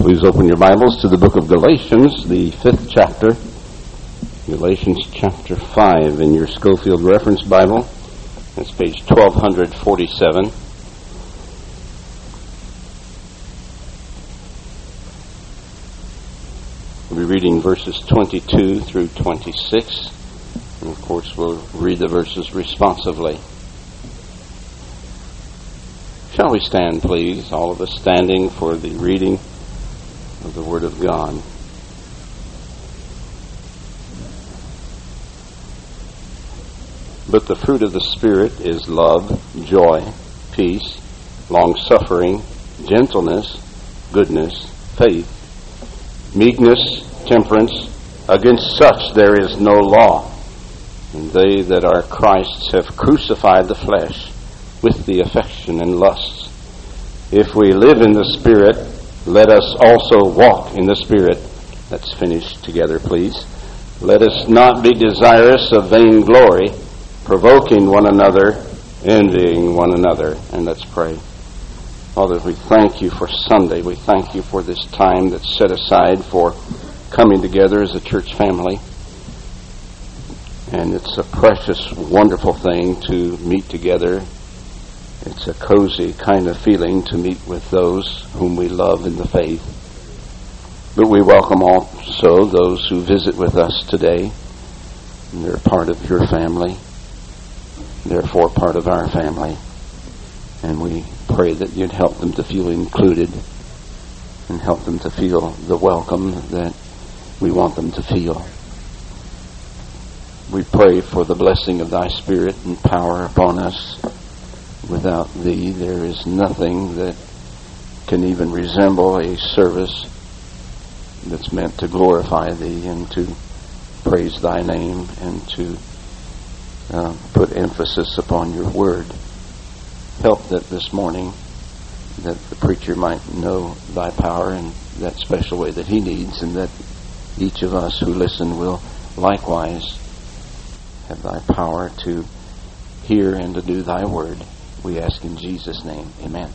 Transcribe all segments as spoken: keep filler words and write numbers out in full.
Please open your Bibles to the book of Galatians, the fifth chapter. Galatians chapter five in your Schofield Reference Bible. That's page twelve forty-seven. We'll be reading verses twenty-two through twenty-six. And of course, we'll read the verses responsively. Shall we stand, please? All of us standing for the reading of the Word of God. But the fruit of the Spirit is love, joy, peace, long-suffering, gentleness, goodness, faith, meekness, temperance. Against such there is no law. And they that are Christ's have crucified the flesh with the affection and lusts. If we live in the Spirit, let us also walk in the Spirit. Let's finish together, please. Let us not be desirous of vainglory, provoking one another, envying one another. And let's pray. Father, we thank you for Sunday. We thank you for this time that's set aside for coming together as a church family. And it's a precious, wonderful thing to meet together. It's a cozy kind of feeling to meet with those whom we love in the faith. But we welcome also those who visit with us today. And they're part of your family. Therefore, part of our family. And we pray that you'd help them to feel included and help them to feel the welcome that we want them to feel. We pray for the blessing of thy Spirit and power upon us. Without thee, there is nothing that can even resemble a service that's meant to glorify thee and to praise thy name and to uh, put emphasis upon your word. Help that this morning that the preacher might know thy power in that special way that he needs, and that each of us who listen will likewise have thy power to hear and to do thy word. We ask in Jesus' name. Amen.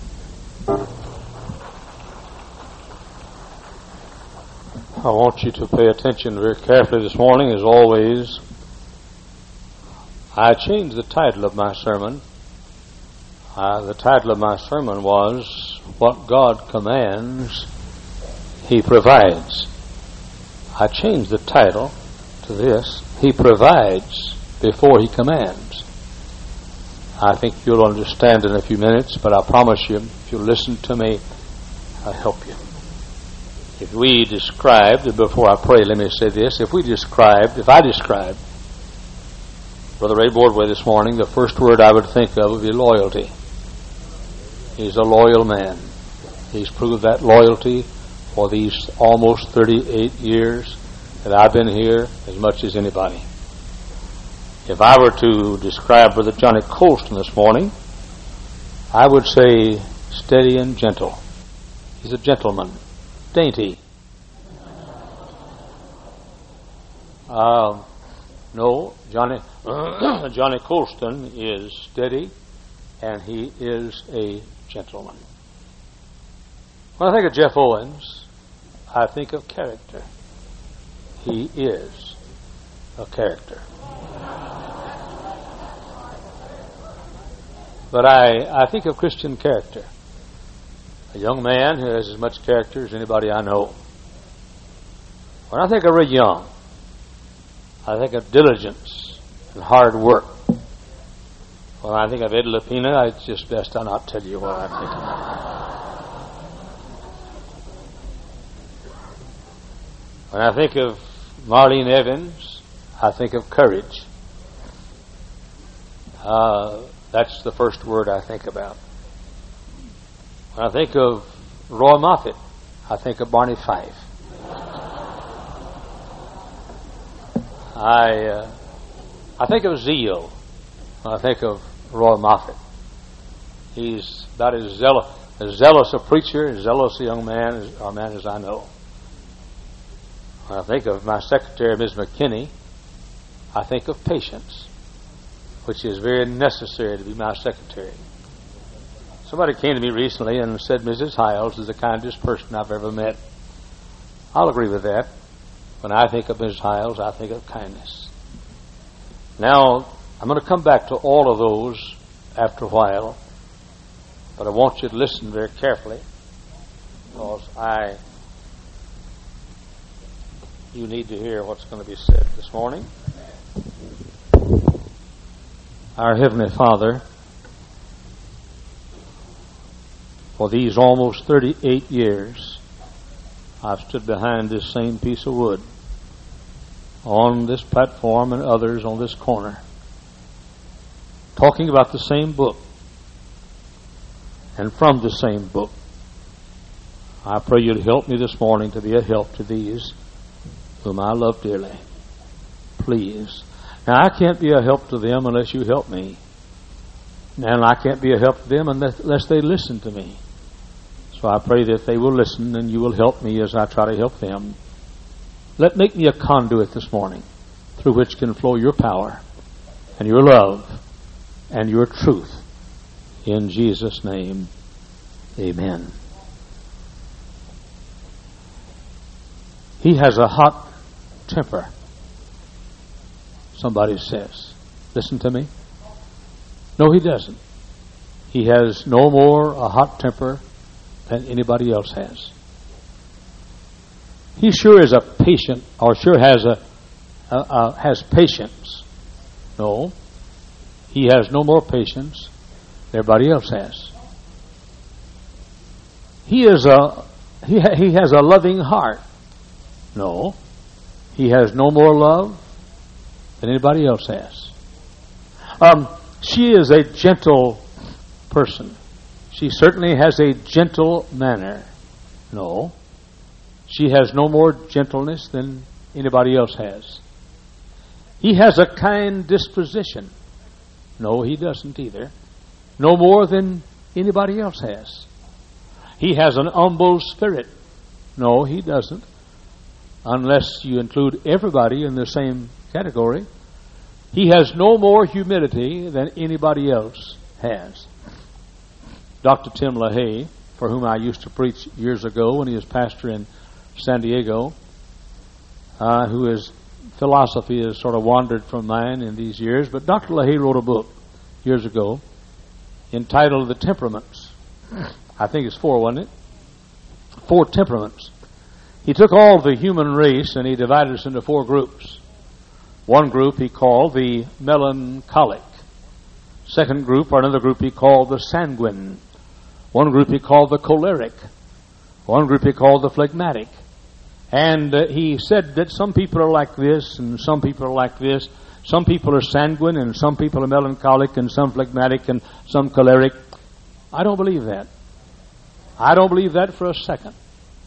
I want you to pay attention very carefully this morning, as always. I changed the title of my sermon. Uh, the title of my sermon was, What God Commands, He Provides. I changed the title to this, He Provides Before He Commands. I think you'll understand in a few minutes, but I promise you, if you'll listen to me, I'll help you. If we described, before I pray, let me say this, if we described, if I described Brother Ray Bordway this morning, the first word I would think of would be loyalty. He's a loyal man. He's proved that loyalty for these almost thirty-eight years that I've been here as much as anybody. If I were to describe Brother Johnny Colston this morning, I would say steady and gentle. He's a gentleman. Dainty. Uh, no, Johnny Johnny Colston is steady, and he is a gentleman. When I think of Jeff Owens, I think of character. He is a character. But I, I think of Christian character. A young man who has as much character as anybody I know. When I think of Ray Young, I think of diligence and hard work. When I think of Ed Lapina, it's just best I not tell you what I think of. When I think of Marlene Evans, I think of courage. Uh, that's the first word I think about. When I think of Roy Moffitt, I think of Barney Fife. I uh, I think of zeal when I think of Roy Moffitt. He's about as zealous, as zealous a preacher, as zealous a young man as, or man as I know. When I think of my secretary, Miz McKinney, I think of patience, which is very necessary to be my secretary. Somebody came to me recently and said, Missus Hiles is the kindest person I've ever met. I'll agree with that. When I think of missiles, I think of kindness. Now, I'm going to come back to all of those after a while, but I want you to listen very carefully, because I, you need to hear what's going to be said this morning. Our Heavenly Father, for these almost thirty-eight years, I've stood behind this same piece of wood, on this platform and others on this corner, talking about the same book and from the same book. I pray you'd help me this morning to be a help to these whom I love dearly. Please. Now, I can't be a help to them unless you help me. And I can't be a help to them unless they listen to me. So I pray that they will listen and you will help me as I try to help them. Let make me a conduit this morning through which can flow your power and your love and your truth. In Jesus' name, amen. He has a hot temper, somebody says. Listen to me. No, he doesn't. He has no more a hot temper than anybody else has. He sure is a patient, or sure has a, a, a has patience. No, he has no more patience than everybody else has. He is a he ha, he has a loving heart. No, he has no more love than anybody else has. Um, she is a gentle person. She certainly has a gentle manner. No. She has no more gentleness than anybody else has. He has a kind disposition. No, he doesn't either. No more than anybody else has. He has an humble spirit. No, he doesn't. Unless you include everybody in the same category. He has no more humility than anybody else has. Doctor Tim LaHaye, for whom I used to preach years ago when he was pastor in San Diego, uh, who his philosophy has sort of wandered from mine in these years, but Doctor LaHaye wrote a book years ago entitled The Temperaments. I think it's four, wasn't it? Four temperaments. He took all the human race and he divided us into four groups. One group he called the melancholic. Second group, or another group he called the sanguine. One group he called the choleric. One group he called the phlegmatic. And uh, he said that some people are like this and some people are like this. Some people are sanguine and some people are melancholic and some phlegmatic and some choleric. I don't believe that. I don't believe that for a second.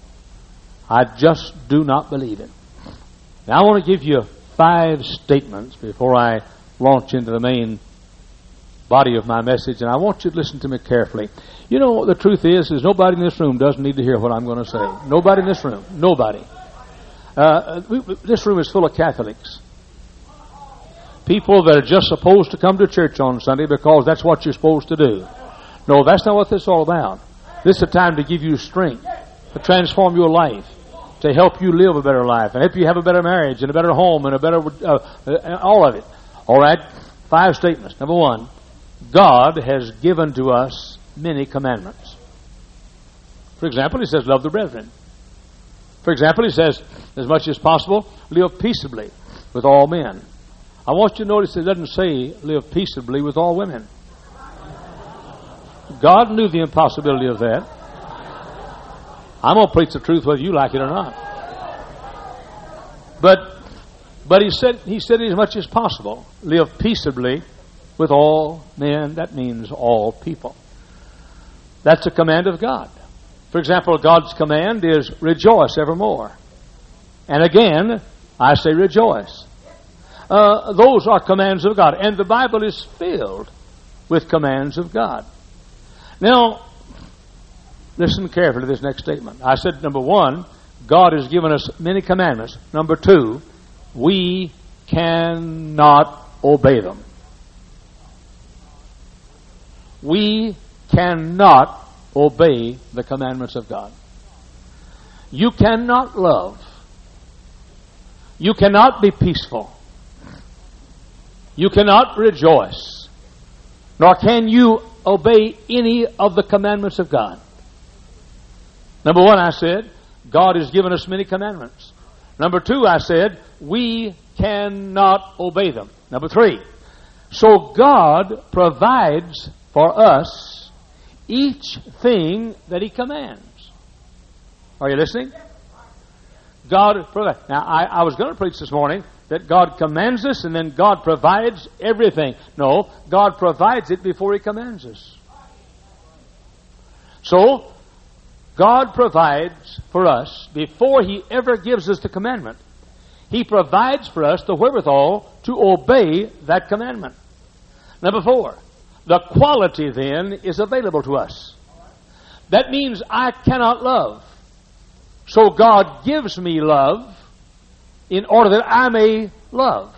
I just do not believe it. Now I want to give you five statements before I launch into the main body of my message, and I want you to listen to me carefully. You know, the truth is, is nobody in this room doesn't need to hear what I'm going to say. Nobody in this room. Nobody. Uh, we, this room is full of Catholics. People that are just supposed to come to church on Sunday because that's what you're supposed to do. No, that's not what this is all about. This is a time to give you strength, to transform your life, to help you live a better life, and help you have a better marriage and a better home and a better, uh, uh, all of it. All right? Five statements. Number one, God has given to us many commandments. For example, he says, love the brethren. For example, he says, as much as possible, live peaceably with all men. I want you to notice it doesn't say live peaceably with all women. God knew the impossibility of that. I'm going to preach the truth whether you like it or not. But but he said he said as much as possible, live peaceably with all men. That means all people. That's a command of God. For example, God's command is rejoice evermore. And again, I say rejoice. Uh, those are commands of God. And the Bible is filled with commands of God. Now, listen carefully to this next statement. I said, number one, God has given us many commandments. Number two, we cannot obey them. We cannot obey the commandments of God. You cannot love. You cannot be peaceful. You cannot rejoice. Nor can you obey any of the commandments of God. Number one, I said, God has given us many commandments. Number two, I said, we cannot obey them. Number three, so God provides for us each thing that He commands. Are you listening? God provides. Now, I, I was going to preach this morning that God commands us and then God provides everything. No, God provides it before He commands us. So, God provides for us before He ever gives us the commandment. He provides for us the wherewithal to obey that commandment. Number four, the quality then is available to us. That means I cannot love. So God gives me love in order that I may love.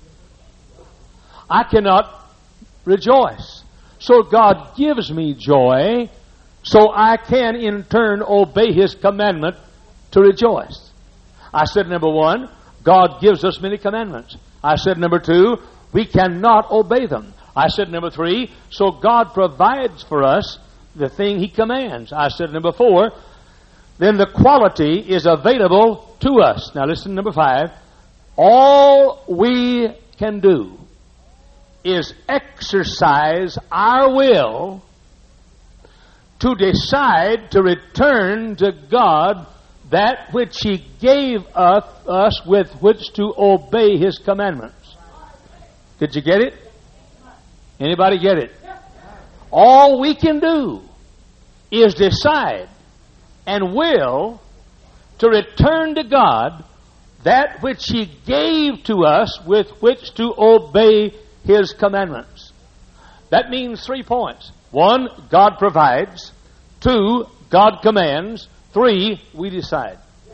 I cannot rejoice. So God gives me joy so I can in turn obey His commandment to rejoice. I said number one, God gives us many commandments. I said number two, we cannot obey them. I said number three, so God provides for us the thing He commands. I said number four, then the quality is available to us. Now listen, number five, all we can do is exercise our will to decide to return to God that which He gave us, us with which to obey His commandments. Did you get it? Anybody get it? All we can do is decide and will to return to God that which He gave to us with which to obey His commandments. That means three points. One, God provides. Two, God commands. Three, we decide.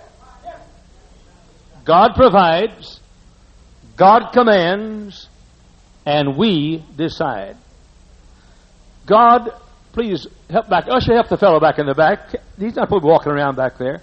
God provides, God commands, and we decide. God, please help back. Usher, help the fellow back in the back. He's not supposed to be walking around back there.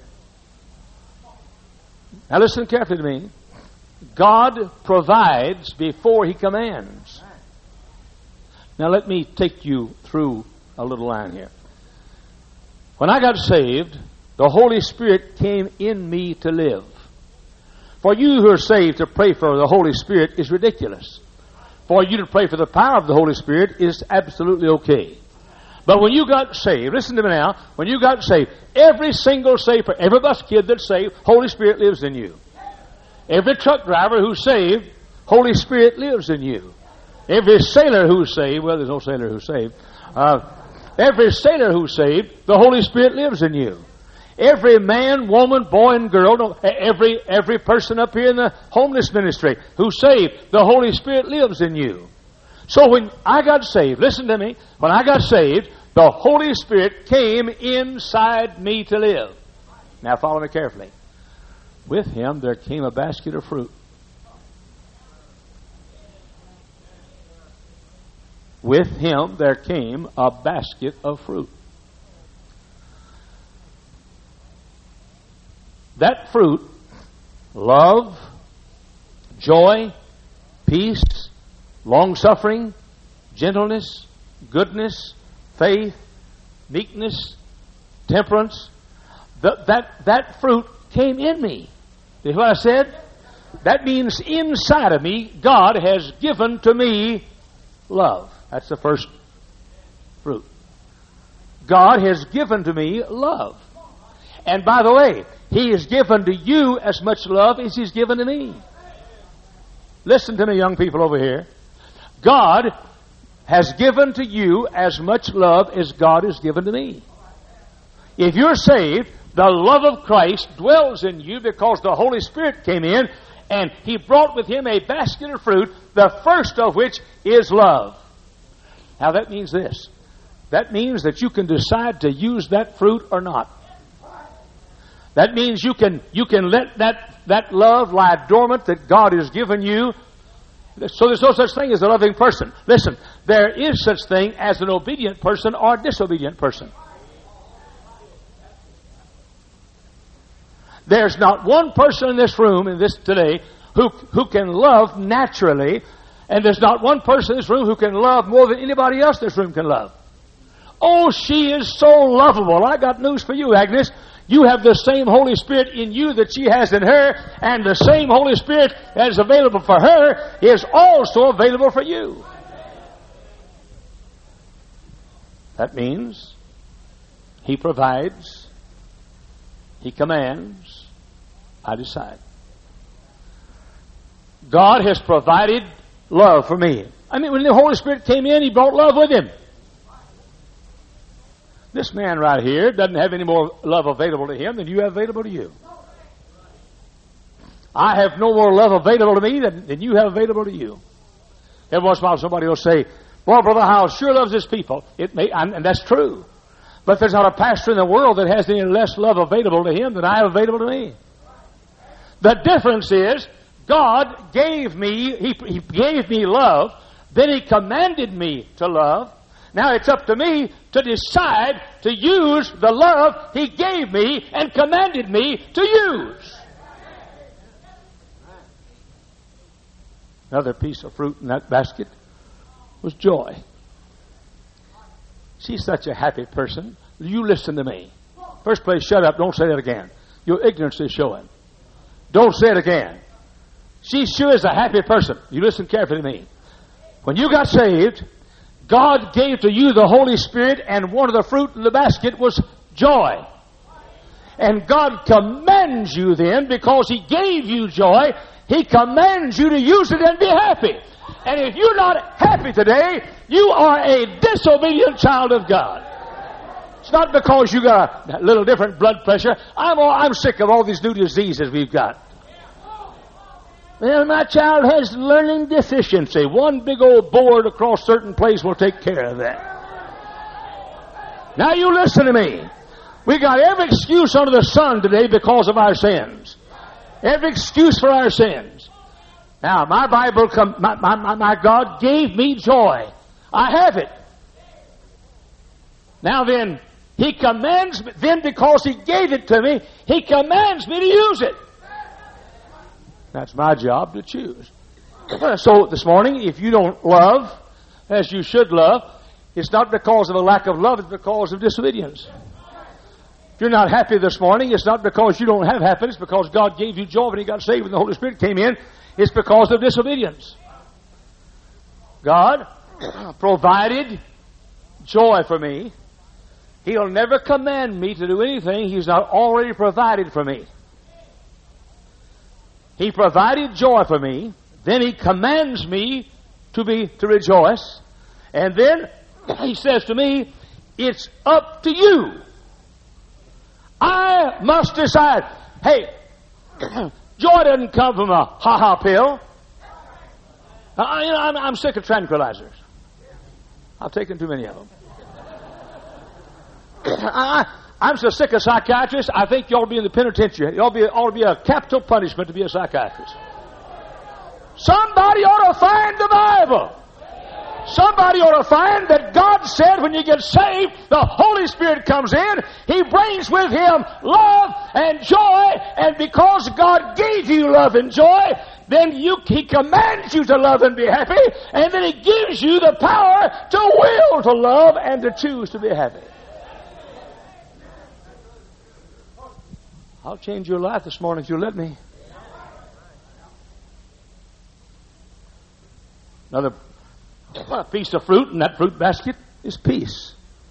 Now listen carefully to me. God provides before He commands. Now let me take you through a little line here. When I got saved, the Holy Spirit came in me to live. For you who are saved to pray for the Holy Spirit is ridiculous. For you to pray for the power of the Holy Spirit is absolutely okay. But when you got saved, listen to me now, when you got saved, every single saved, every bus kid that's saved, Holy Spirit lives in you. Every truck driver who's saved, Holy Spirit lives in you. Every sailor who's saved, well, there's no sailor who's saved. Uh, every sailor who's saved, the Holy Spirit lives in you. Every man, woman, boy, and girl, no, every every person up here in the homeless ministry who's saved, the Holy Spirit lives in you. So when I got saved, listen to me, when I got saved, the Holy Spirit came inside me to live. Now follow me carefully. With Him there came a basket of fruit. With Him there came a basket of fruit. That fruit, love, joy, peace, long-suffering, gentleness, goodness, faith, meekness, temperance, that, that, that fruit came in me. You hear what I said? That means inside of me, God has given to me love. That's the first fruit. God has given to me love. And by the way, He has given to you as much love as He's given to me. Listen to me, young people over here. God has given to you as much love as God has given to me. If you're saved, the love of Christ dwells in you because the Holy Spirit came in and He brought with Him a basket of fruit, the first of which is love. Now that means this. That means that you can decide to use that fruit or not. That means you can you can let that, that love lie dormant that God has given you. So there's no such thing as a loving person. Listen, there is such thing as an obedient person or a disobedient person. There's not one person in this room, in this today, who, who can love naturally, and there's not one person in this room who can love more than anybody else in this room can love. Oh, she is so lovable. I got news for you, Agnes. You have the same Holy Spirit in you that she has in her, and the same Holy Spirit that is available for her is also available for you. That means He provides, He commands, I decide. God has provided love for me. I mean, when the Holy Spirit came in, He brought love with Him. This man right here doesn't have any more love available to him than you have available to you. I have no more love available to me than, than you have available to you. Every once in a while somebody will say, "Well, Brother Howell sure loves his people." It may, and, and that's true. But there's not a pastor in the world that has any less love available to him than I have available to me. The difference is, God gave me, He, he gave me love, then He commanded me to love. Now it's up to me to decide to use the love He gave me and commanded me to use. Another piece of fruit in that basket was joy. She's such a happy person. You listen to me. First place, shut up. Don't say that again. Your ignorance is showing. Don't say it again. She sure is a happy person. You listen carefully to me. When you got saved, God gave to you the Holy Spirit, and one of the fruit in the basket was joy. And God commands you then, because He gave you joy, He commands you to use it and be happy. And if you're not happy today, you are a disobedient child of God. It's not because you got a little different blood pressure. I'm all, I'm sick of all these new diseases we've got. Well, my child has learning deficiency. One big old board across certain place will take care of that. Now you listen to me. We got every excuse under the sun today because of our sins. Every excuse for our sins. Now, my Bible, com- my, my, my God gave me joy. I have it. Now then, He commands me, then because He gave it to me, He commands me to use it. That's my job to choose. So this morning, if you don't love as you should love, it's not because of a lack of love, it's because of disobedience. If you're not happy this morning, it's not because you don't have happiness, because God gave you joy when you got saved and the Holy Spirit came in. It's because of disobedience. God provided joy for me. He'll never command me to do anything He's not already provided for me. He provided joy for me. Then He commands me to be to rejoice. And then He says to me, it's up to you. I must decide. Hey, joy doesn't come from a ha-ha pill. I, you know, I'm, I'm sick of tranquilizers. I've taken too many of them. I, I'm so sick of psychiatrists, I think you ought to be in the penitentiary. It ought to be, ought to be a capital punishment to be a psychiatrist. Somebody ought to find the Bible. Somebody ought to find that God said when you get saved, the Holy Spirit comes in, He brings with Him love and joy, and because God gave you love and joy, then you, He commands you to love and be happy, and then He gives you the power to will to love and to choose to be happy. I'll change your life this morning if you'll let me. Another piece of fruit in that fruit basket is peace.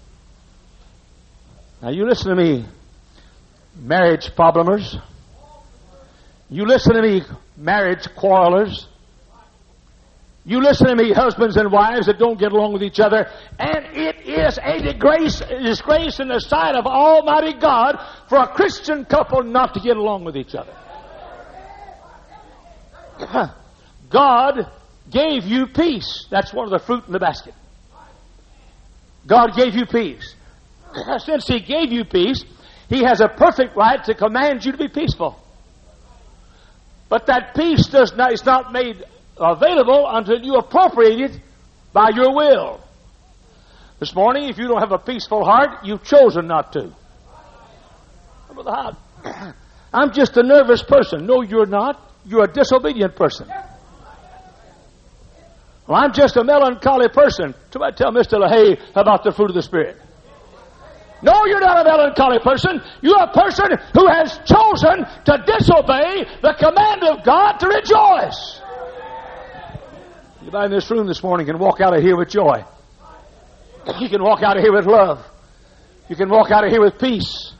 Now you listen to me, marriage problemers. You listen to me, marriage quarrelers. You listen to me, husbands and wives that don't get along with each other. And it is a disgrace, a disgrace in the sight of Almighty God for a Christian couple not to get along with each other. God gave you peace. That's one of the fruit in the basket. God gave you peace. Since He gave you peace, He has a perfect right to command you to be peaceful. But that peace does not, is not made available until you appropriate it by your will. This morning, if you don't have a peaceful heart, you've chosen not to. I'm just a nervous person. No, you're not. You're a disobedient person. Well, I'm just a melancholy person. Somebody tell Mister LaHaye about the fruit of the Spirit. No, you're not a melancholy person. You're a person who has chosen to disobey the command of God to rejoice. Anybody in this room this morning can walk out of here with joy. You can walk out of here with love. You can walk out of here with peace.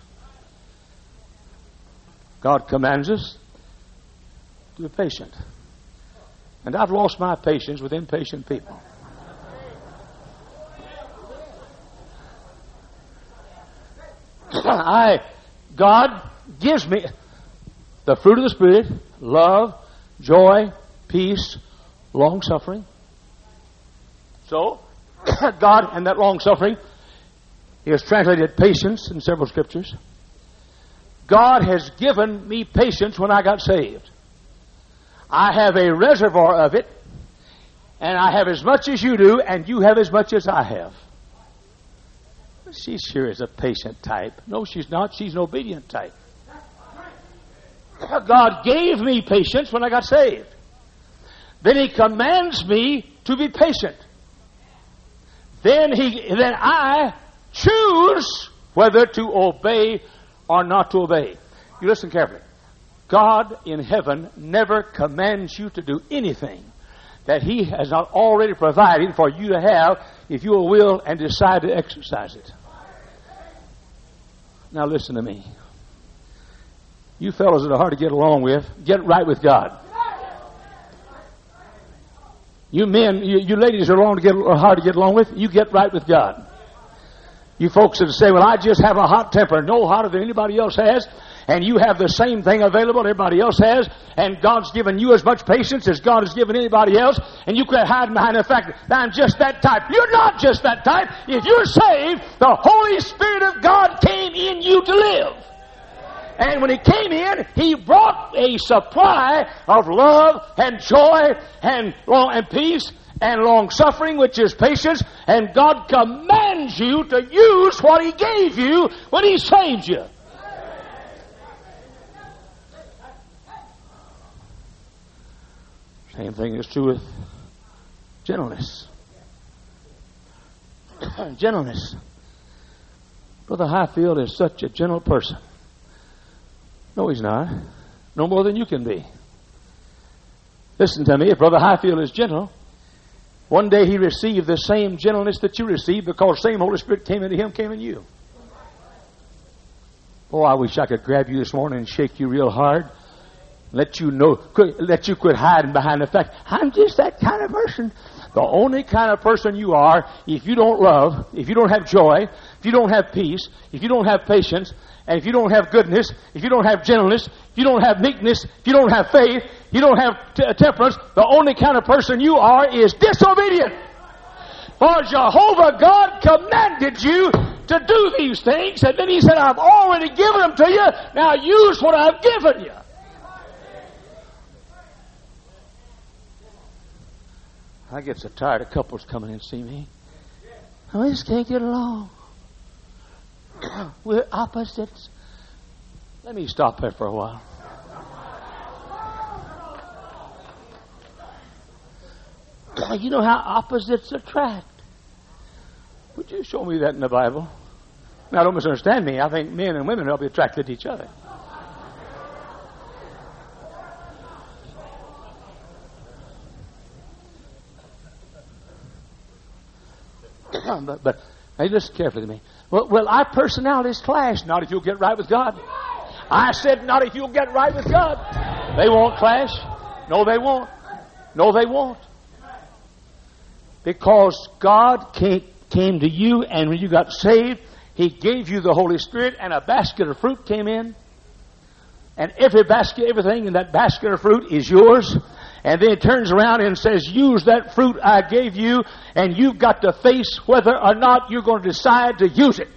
God commands us to be patient. And I've lost my patience with impatient people. I, God gives me the fruit of the Spirit, love, joy, peace, long-suffering. So, God and that long-suffering is translated patience in several scriptures. God has given me patience when I got saved. I have a reservoir of it, and I have as much as you do, and you have as much as I have. She sure is a patient type. No, she's not. She's an obedient type. God gave me patience when I got saved. Then He commands me to be patient. Then He, then I choose whether to obey or not to obey. You listen carefully. God in heaven never commands you to do anything that He has not already provided for you to have if you will and decide to exercise it. Now listen to me. You fellows that are hard to get along with, get right with God. You men, you, you ladies that are long to get, are hard to get along with, you get right with God. You folks that say, well, I just have a hot temper, no hotter than anybody else has, and you have the same thing available everybody else has, and God's given you as much patience as God has given anybody else, and you quit hiding behind the fact that I'm just that type. You're not just that type. If you're saved, the Holy Spirit of God came in you to live. And when He came in, He brought a supply of love and joy and long and peace and long-suffering, which is patience, and God commands you to use what He gave you when He saved you. Same thing is true with gentleness. Gentleness. Brother Highfield is such a gentle person. No, he's not. No more than you can be. Listen to me. If Brother Highfield is gentle, one day he received the same gentleness that you received because the same Holy Spirit came into him, came in you. Oh, I wish I could grab you this morning and shake you real hard. Let you know, let you quit hiding behind the fact, I'm just that kind of person. The only kind of person you are, if you don't love, if you don't have joy, if you don't have peace, if you don't have patience, and if you don't have goodness, if you don't have gentleness, if you don't have meekness, if you don't have faith, you don't have t- temperance, the only kind of person you are is disobedient. For Jehovah God commanded you to do these things, and then He said, I've already given them to you, now use what I've given you. I get so tired of couples coming in to see me. We just can't get along. We're opposites. Let me stop there for a while. You know how opposites attract. Would you show me that in the Bible? Now, don't misunderstand me. I think men and women will be attracted to each other. But, but hey, listen carefully to me. Well, well, our personalities clash. Not if you'll get right with God. I said not if you'll get right with God. They won't clash. No, they won't. No, they won't. Because God came, came to you, and when you got saved, He gave you the Holy Spirit, and a basket of fruit came in. And every basket, everything in that basket of fruit is yours. And then He turns around and says, use that fruit I gave you, and you've got to face whether or not you're going to decide to use it.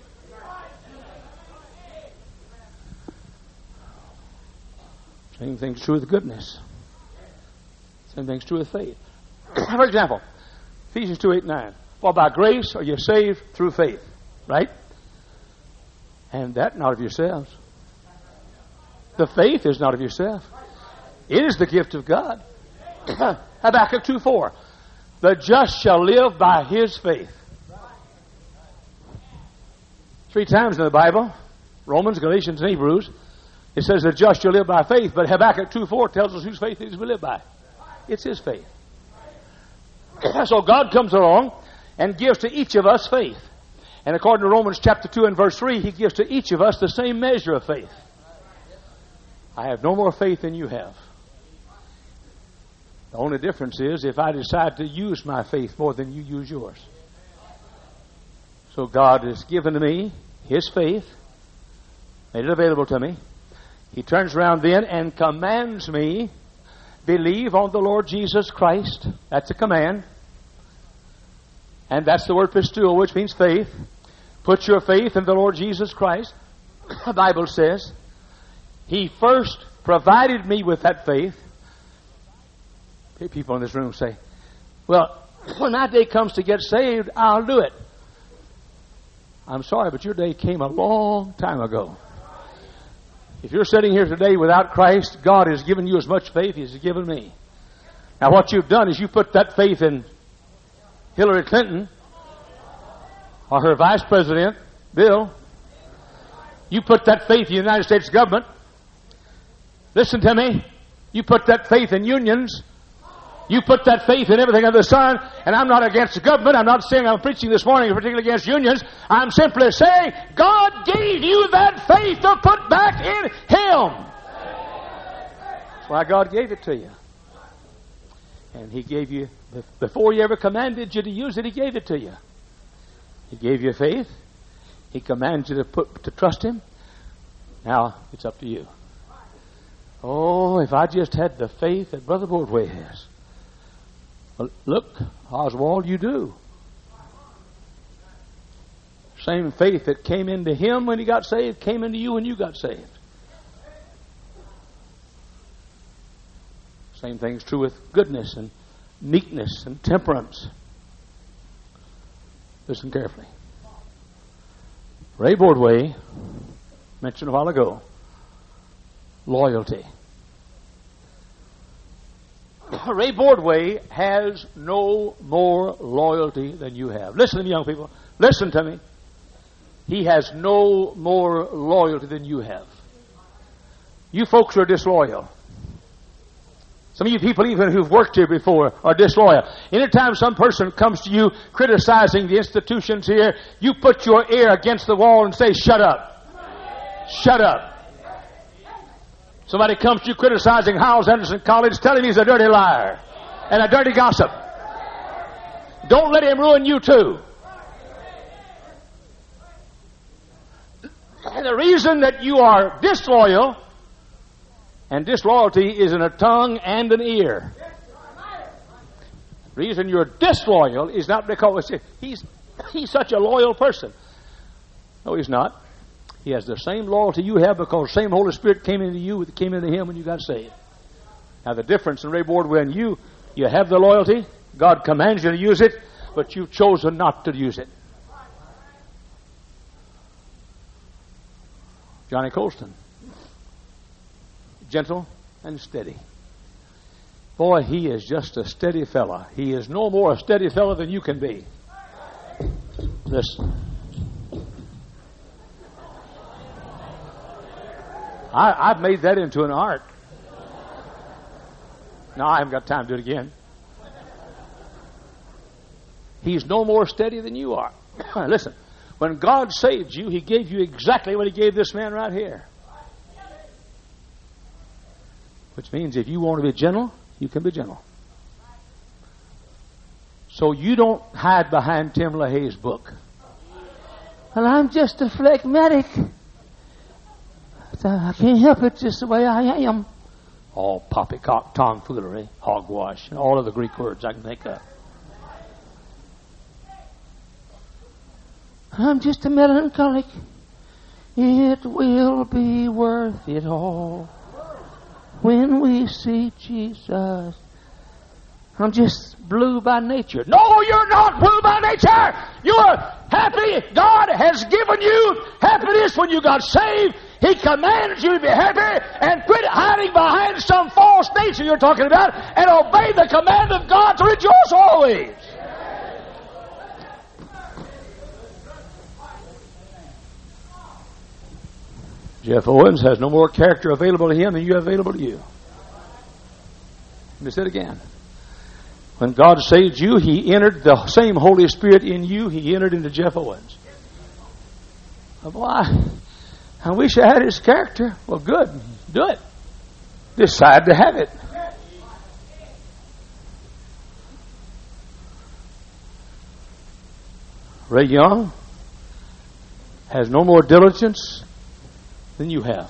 Same thing's true with goodness. Same thing's true with faith. For example, Ephesians two, eight, nine. For by grace are you saved through faith. Right? And that not of yourselves. The faith is not of yourself. It is the gift of God. Habakkuk two four. The just shall live by his faith. Three times in the Bible, Romans, Galatians, and Hebrews, it says the just shall live by faith, but Habakkuk two four tells us whose faith it is we live by. It's his faith. So God comes along and gives to each of us faith. And according to Romans chapter two and verse three, he gives to each of us the same measure of faith. I have no more faith than you have. The only difference is if I decide to use my faith more than you use yours. So God has given to me his faith, made it available to me. He turns around then and commands me, believe on the Lord Jesus Christ. That's a command. And that's the word pistuo, which means faith. Put your faith in the Lord Jesus Christ. The Bible says, he first provided me with that faith. People in this room say, well, when that day comes to get saved, I'll do it. I'm sorry, but your day came a long time ago. If you're sitting here today without Christ, God has given you as much faith as He's given me. Now what you've done is you put that faith in Hillary Clinton or her vice president, Bill. You put that faith in the United States government. Listen to me. You put that faith in unions. You put that faith in everything under the sun. And I'm not against the government. I'm not saying I'm preaching this morning particularly against unions. I'm simply saying God gave you that faith to put back in Him. That's why God gave it to you. And He gave you, before He ever commanded you to use it, He gave it to you. He gave you faith. He commanded you to put to trust Him. Now, it's up to you. Oh, if I just had the faith that Brother Bordway has. Well, look, Oswald, you do. Same faith that came into him when he got saved came into you when you got saved. Same thing's true with goodness and meekness and temperance. Listen carefully. Ray Bordway mentioned a while ago loyalty. Ray Bordway has no more loyalty than you have. Listen to me, young people. Listen to me. He has no more loyalty than you have. You folks are disloyal. Some of you people, even who've worked here before, are disloyal. Anytime some person comes to you criticizing the institutions here, you put your ear against the wall and say, shut up. Shut up. Somebody comes to you criticizing Hyles Anderson College, tell him he's a dirty liar and a dirty gossip. Don't let him ruin you too. And the reason that you are disloyal, and disloyalty is in a tongue and an ear. The reason you're disloyal is not because he's, he's such a loyal person. No, he's not. He has the same loyalty you have because the same Holy Spirit came into you that came into him when you got saved. Now the difference in Ray Bordway and you, you have the loyalty. God commands you to use it, but you've chosen not to use it. Johnny Colston. Gentle and steady. Boy, he is just a steady fella. He is no more a steady fella than you can be. Listen. I, I've made that into an art. No, I haven't got time to do it again. He's no more steady than you are. Listen, when God saved you, He gave you exactly what He gave this man right here. Which means if you want to be gentle, you can be gentle. So you don't hide behind Tim LaHaye's book. Well, I'm just a phlegmatic. I can't help it just the way I am. All poppycock, tomfoolery, hogwash, and all of the Greek words I can make up. I'm just a melancholic. It will be worth it all when we see Jesus. I'm just blue by nature. No, you're not blue by nature. You're happy. God has given you happiness when you got saved. He commands you to be happy and quit hiding behind some false nature you're talking about and obey the command of God to rejoice always. Jeff Owens has no more character available to him than you have available to you. Let me say it again. When God saved you, He entered the same Holy Spirit in you He entered into Jeff Owens. Why? I wish I had his character. Well, good. Do it. Decide to have it. Ray Young has no more diligence than you have.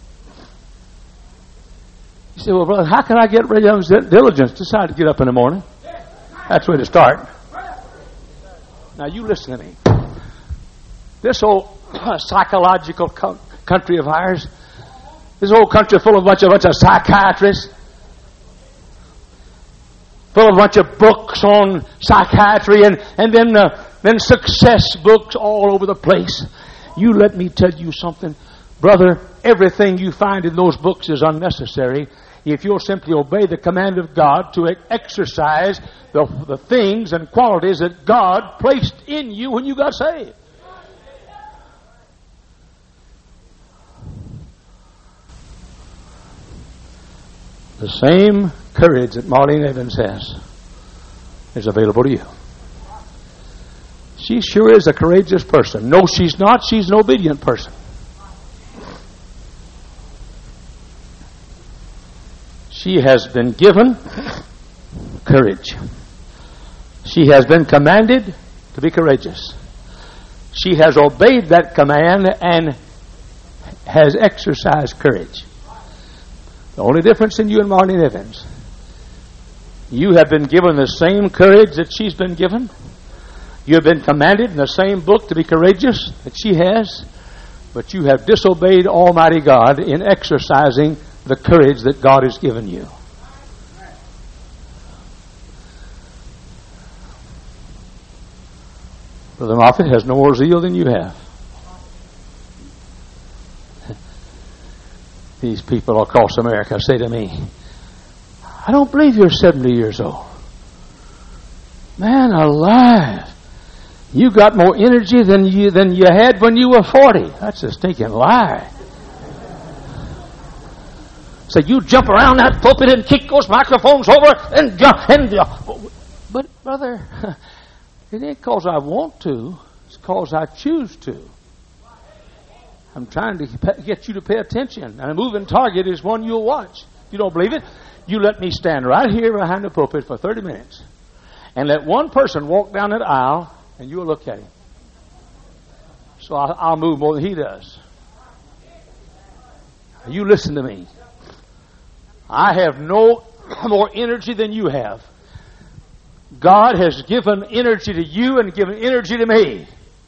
You say, well, brother, how can I get Ray Young's diligence? Decide to get up in the morning. That's where to start. Now, you listen to me. This old psychological co- country of ours, this old country full of a bunch of, bunch of psychiatrists, full of a bunch of books on psychiatry, and, and then, uh, then success books all over the place. You let me tell you something. Brother, everything you find in those books is unnecessary if you'll simply obey the command of God to exercise the, the things and qualities that God placed in you when you got saved. The same courage that Marlene Evans has is available to you. She sure is a courageous person. No, she's not. She's an obedient person. She has been given courage. She has been commanded to be courageous. She has obeyed that command and has exercised courage. The only difference in you and Marlene Evans, you have been given the same courage that she's been given. You have been commanded in the same book to be courageous that she has, but you have disobeyed Almighty God in exercising the courage that God has given you. Brother Moffat has no more zeal than you have. These people across America say to me, I don't believe you're seventy years old. Man alive. You got more energy than you than you had when you were forty. That's a stinking lie. So you jump around that pulpit and kick those microphones over and jump and but brother, it ain't because I want to. It's because I choose to. I'm trying to get you to pay attention. And a moving target is one you'll watch. If you don't believe it, you let me stand right here behind the pulpit for thirty minutes and let one person walk down that aisle and you'll look at him. So I'll, I'll move more than he does. You listen to me. I have no more energy than you have. God has given energy to you and given energy to me.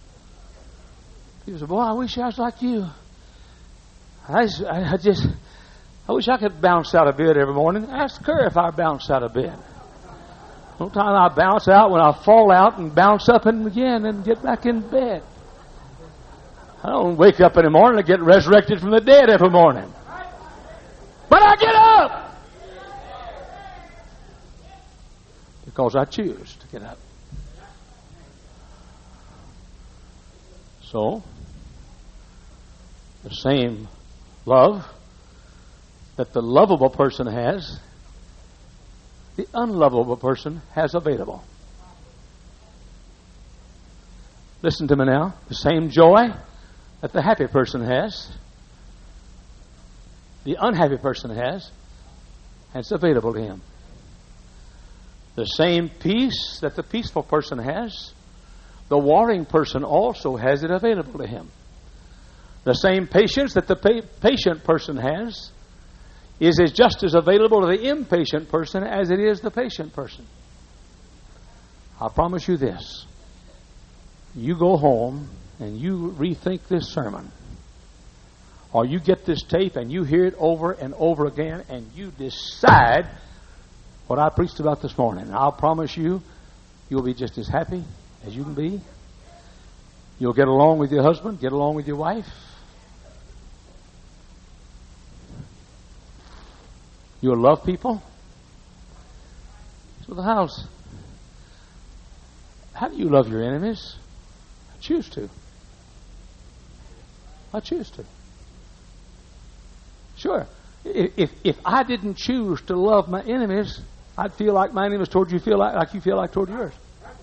He said, boy, I wish I was like you. I, I just, I wish I could bounce out of bed every morning. Ask her if I bounce out of bed. Sometimes I bounce out when I fall out and bounce up and again and get back in bed. I don't wake up in the morning and get resurrected from the dead every morning. But I get up because I choose to get up. So, the same love that the lovable person has, the unlovable person has available. Listen to me now. The same joy that the happy person has, the unhappy person has, and it's available to him. The same peace that the peaceful person has, the warring person also has it available to him. The same patience that the pa- patient person has is as just as available to the impatient person as it is the patient person. I promise you this. You go home and you rethink this sermon, or you get this tape and you hear it over and over again and you decide what I preached about this morning. I'll promise you, you'll be just as happy as you can be. You'll get along with your husband, get along with your wife. You'll love people? So the house. How do you love your enemies? I choose to. I choose to. Sure. If if I didn't choose to love my enemies, I'd feel like my enemies toward you feel like, like you feel like toward yours.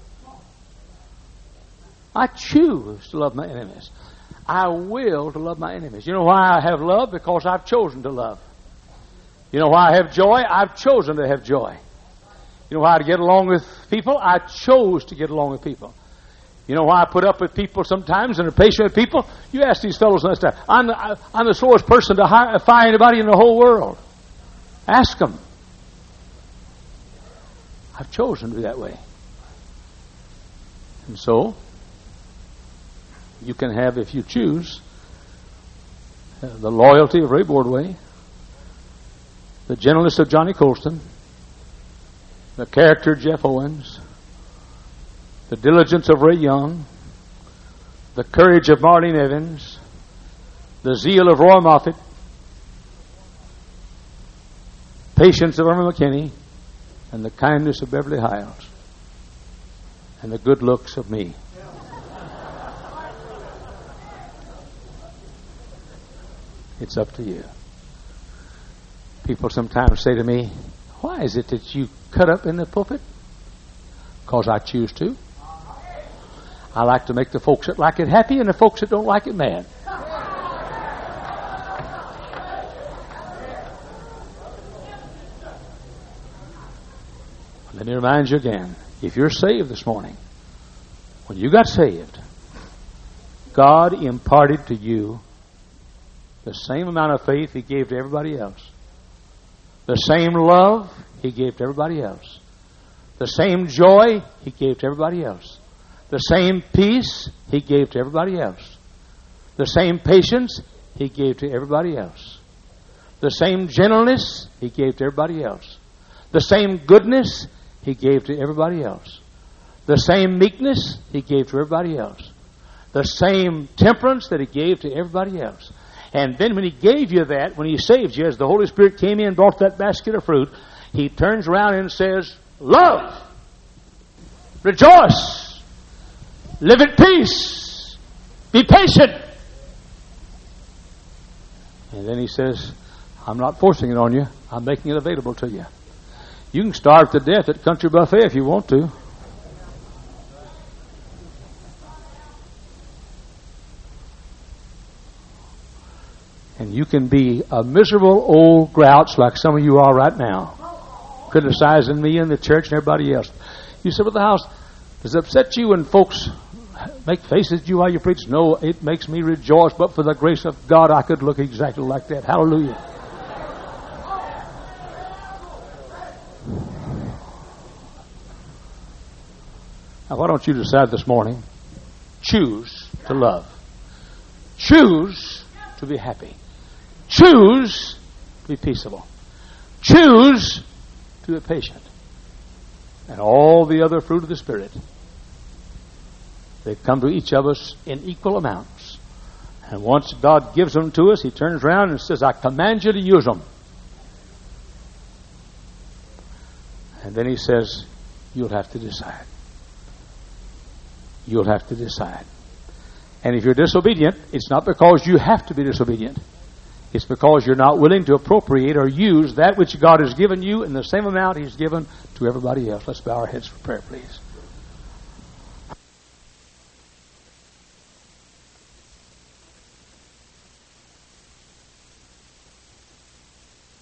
I choose to love my enemies. I will to love my enemies. You know why I have love? Because I've chosen to love. You know why I have joy? I've chosen to have joy. You know why I get along with people? I chose to get along with people. You know why I put up with people sometimes and are patient with people? You ask these fellows next time. I'm the, I'm the slowest person to hire, fire anybody in the whole world. Ask them. I've chosen to be that way. And so, you can have, if you choose, uh, the loyalty of Ray Bordway, the gentleness of Johnny Colston, the character of Jeff Owens, the diligence of Ray Young, the courage of Marlene Evans, the zeal of Roy Moffitt, patience of Irma McKinney, and the kindness of Beverly Hiles, and the good looks of me. It's up to you. People sometimes say to me, why is it that you cut up in the pulpit? Because I choose to. I like to make the folks that like it happy and the folks that don't like it mad. Let me remind you again, if you're saved this morning, when you got saved, God imparted to you the same amount of faith He gave to everybody else. The same love He gave to everybody else. The same joy He gave to everybody else. The same peace He gave to everybody else. The same patience He gave to everybody else. The same gentleness He gave to everybody else. The same goodness He gave to everybody else. The same meekness He gave to everybody else. The same temperance that He gave to everybody else. And then when He gave you that, when He saved you, as the Holy Spirit came in and brought that basket of fruit, He turns around and says, love, rejoice, live at peace, be patient. And then He says, I'm not forcing it on you, I'm making it available to you. You can starve to death at Country Buffet if you want to. And you can be a miserable old grouch like some of you are right now, criticizing me and the church and everybody else. You said, well, the house, does it upset you when folks make faces at you while you preach? No, it makes me rejoice, but for the grace of God, I could look exactly like that. Hallelujah. Now, why don't you decide this morning, choose to love. Choose to be happy. Choose to be peaceable. Choose to be patient. And all the other fruit of the Spirit, they come to each of us in equal amounts. And once God gives them to us, He turns around and says, I command you to use them. And then He says, you'll have to decide. You'll have to decide. And if you're disobedient, it's not because you have to be disobedient. It's because you're not willing to appropriate or use that which God has given you in the same amount He's given to everybody else. Let's bow our heads for prayer, please.